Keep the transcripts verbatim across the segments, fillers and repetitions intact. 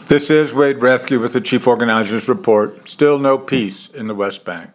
This is Wade Bresky with the Chief Organizers Report. Still no peace in the West Bank.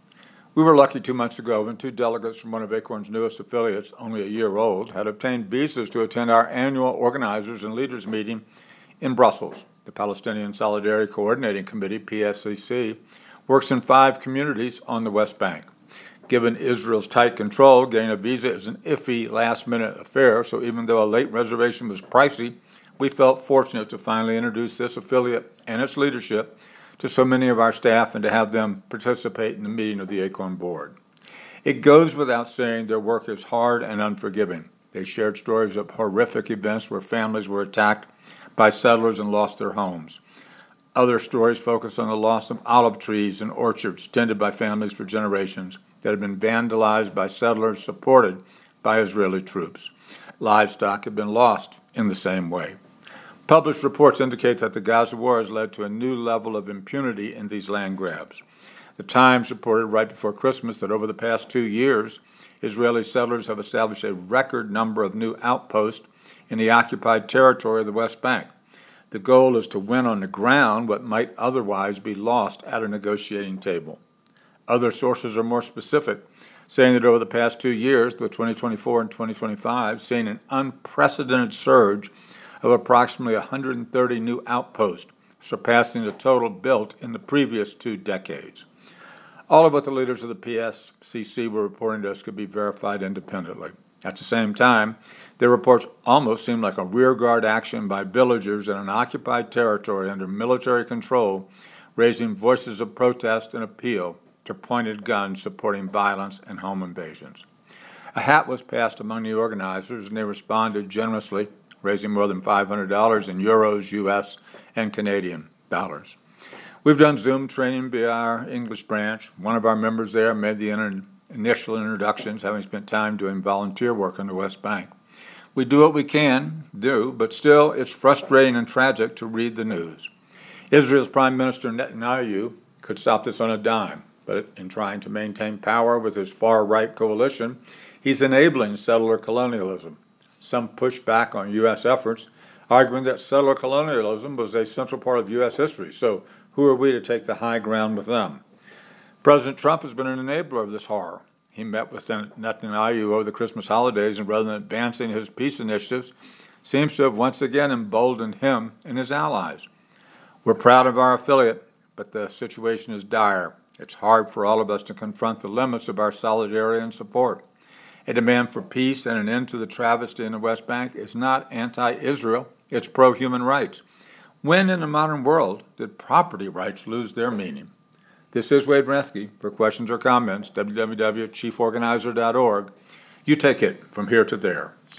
We were lucky two months ago when two delegates from one of ACORN's newest affiliates, only a year old, had obtained visas to attend our annual Organizers and Leaders meeting in Brussels. The Palestinian Solidarity Coordinating Committee, P S C C, works in five communities on the West Bank. Given Israel's tight control, getting a visa is an iffy, last-minute affair, so even though a late reservation was pricey, we felt fortunate to finally introduce this affiliate and its leadership to so many of our staff and to have them participate in the meeting of the ACORN board. It goes without saying their work is hard and unforgiving. They shared stories of horrific events where families were attacked by settlers and lost their homes. Other stories focus on the loss of olive trees and orchards tended by families for generations that have been vandalized by settlers supported by Israeli troops. Livestock have been lost in the same way. Published reports indicate that the Gaza war has led to a new level of impunity in these land grabs. The Times reported right before Christmas that over the past two years, Israeli settlers have established a record number of new outposts in the occupied territory of the West Bank. The goal is to win on the ground what might otherwise be lost at a negotiating table. Other sources are more specific, saying that over the past two years, with twenty twenty-four and twenty twenty-five, seeing an unprecedented surge of approximately one hundred thirty new outposts, surpassing the total built in the previous two decades. All of what the leaders of the P S C C were reporting to us could be verified independently. At the same time, their reports almost seem like a rearguard action by villagers in an occupied territory under military control, raising voices of protest and appeal to pointed guns supporting violence and home invasions. A hat was passed among the organizers, and they responded generously, raising more than five hundred dollars in euros, U S, and Canadian dollars. We've done Zoom training via our English branch. One of our members there made the inter- initial introductions, having spent time doing volunteer work on the West Bank. We do what we can do, but still it's frustrating and tragic to read the news. Israel's Prime Minister Netanyahu could stop this on a dime, but in trying to maintain power with his far-right coalition, he's enabling settler colonialism. Some push back on U S efforts, arguing that settler colonialism was a central part of U S history, so who are we to take the high ground with them? President Trump has been an enabler of this horror. He met with Netanyahu over the Christmas holidays, and rather than advancing his peace initiatives, seems to have once again emboldened him and his allies. We're proud of our affiliate, but the situation is dire. It's hard for all of us to confront the limits of our solidarity and support. A demand for peace and an end to the travesty in the West Bank is not anti-Israel, it's pro-human rights. When in the modern world did property rights lose their meaning? This is Wade Bresky. For questions or comments, w w w dot chief organizer dot org. You take it from here to there.